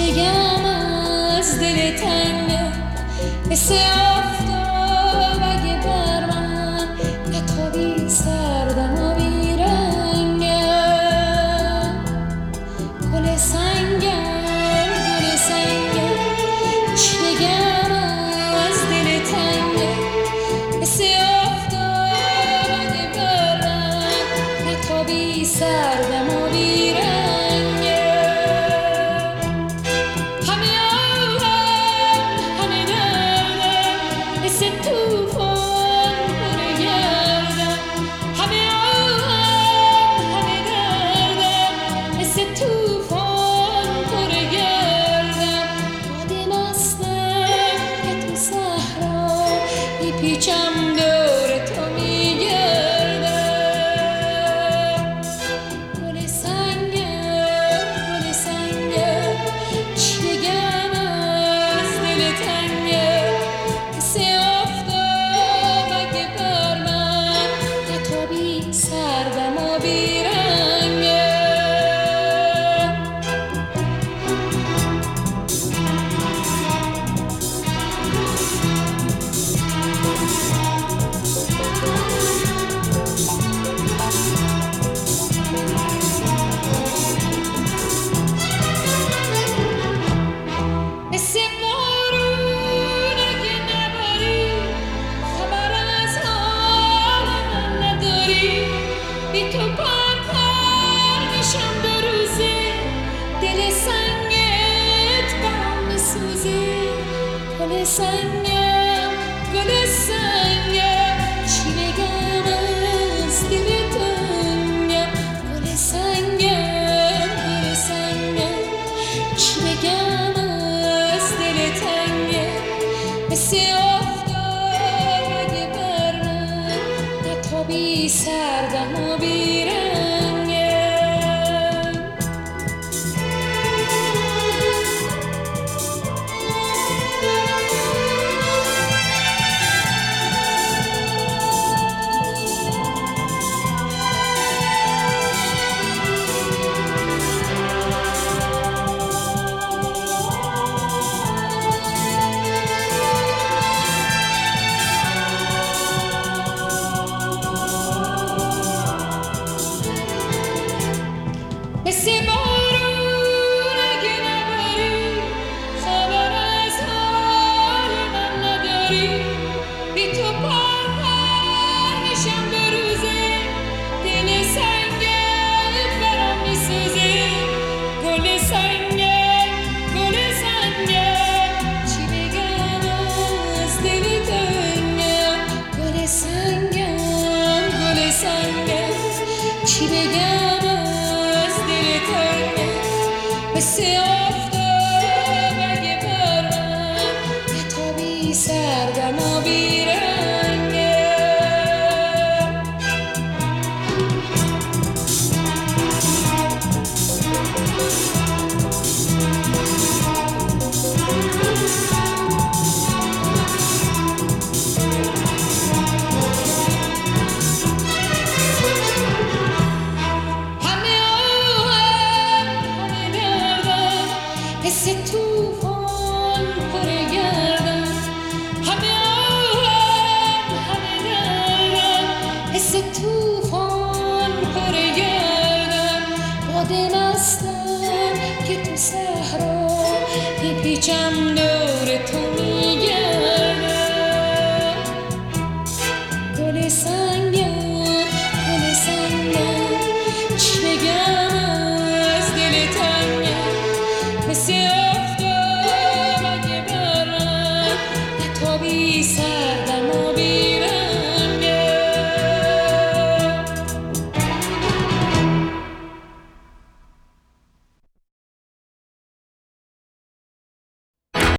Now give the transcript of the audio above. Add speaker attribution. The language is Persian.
Speaker 1: بگم از دل تنگم مثل آفتاب اگه بر من نتابی سردم و بیرنگم گل سنگم گل سنگم چی بگم از دل تنگم مثل آفتاب اگه بر من نتابی سردم و بیرنگم پیچم دور تو میگردم گل سنگم گل سنگم چی بگم از دل تنگم مثل آفتاب اگه بر من نتابی سردم و بیرنگم مثل بارون اگه نباری خبر از حال من نداری بی تو پر پر میشم دو روزه دل سنگت برام میسوزه گل سنگم گل سنگم چی بگم از دل تنگم گل سنگم گل سنگم چی بگم مثل آفتاب اگه بر من نتابی سردم و بیرنگم مثل بارون اگه نباری خبر از حال من نداری بی تو پر پر میشم دو روزه دل سنگت برام میسوزه گل سنگت گل سنگت چی بگم از دل تنگم گل سنگم گل سنگت چی بگم مثل آفتاب اگه بر من نتابی سردم و بیرنگم مثل توفان پر گردم همه آهم همه دردم مثل توفان پر گردم باد مستم که تو صحرا میپیچم دور تو